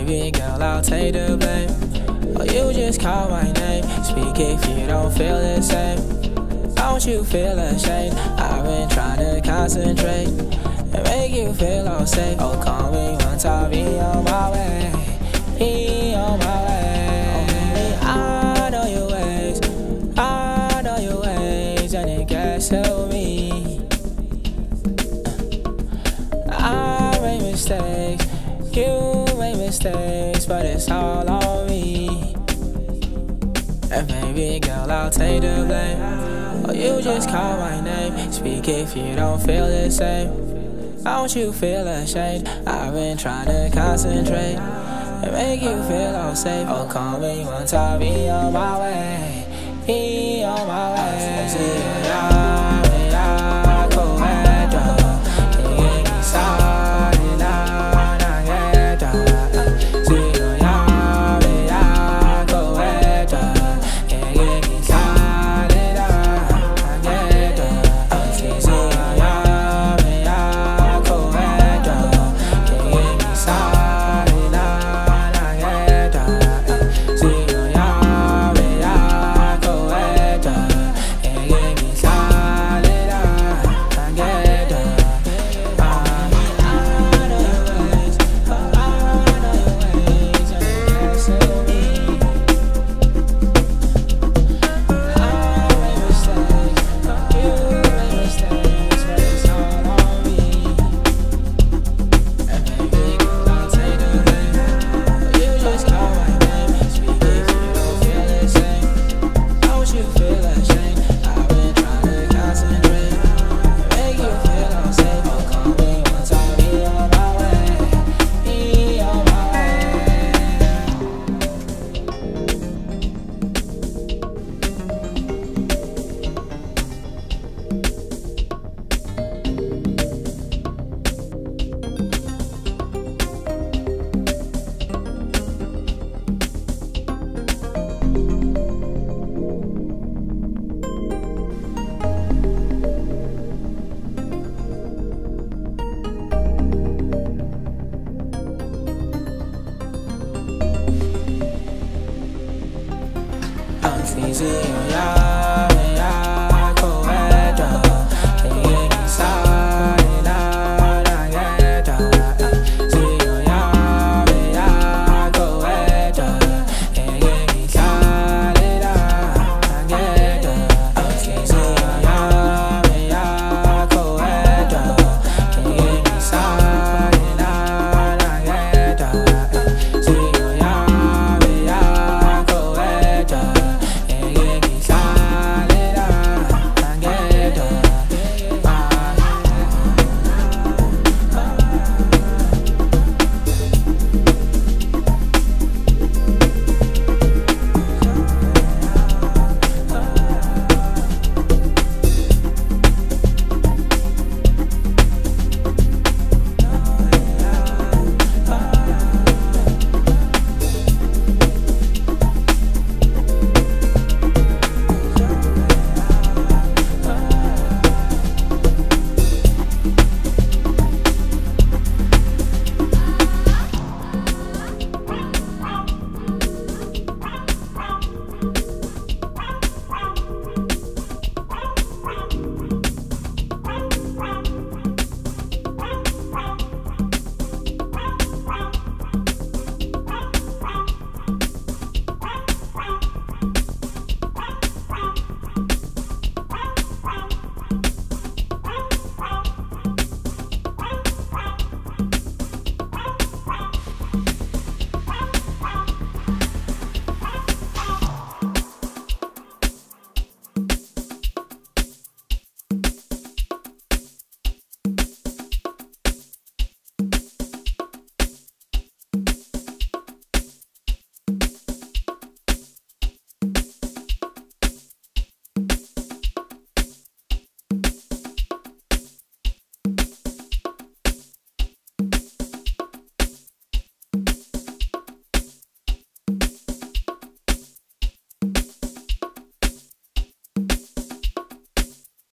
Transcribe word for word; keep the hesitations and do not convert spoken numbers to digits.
baby girl, I'll take the blame. Oh, you just call my name. Speak if you don't feel the same. Don't you feel ashamed? I've been trying to concentrate and make you feel all safe. Oh, call me once I'll be on my way. Be on my way. Oh, baby, I know your ways. I know your ways, and it gets to me. I make mistakes, you make mistakes, but it's all on me. And baby girl, I'll take the blame. Oh, you just call my name. Speak if you don't feel the same. Don't you feel ashamed? I've been trying to concentrate and make you feel all safe. Oh, call me once I'll be on my way.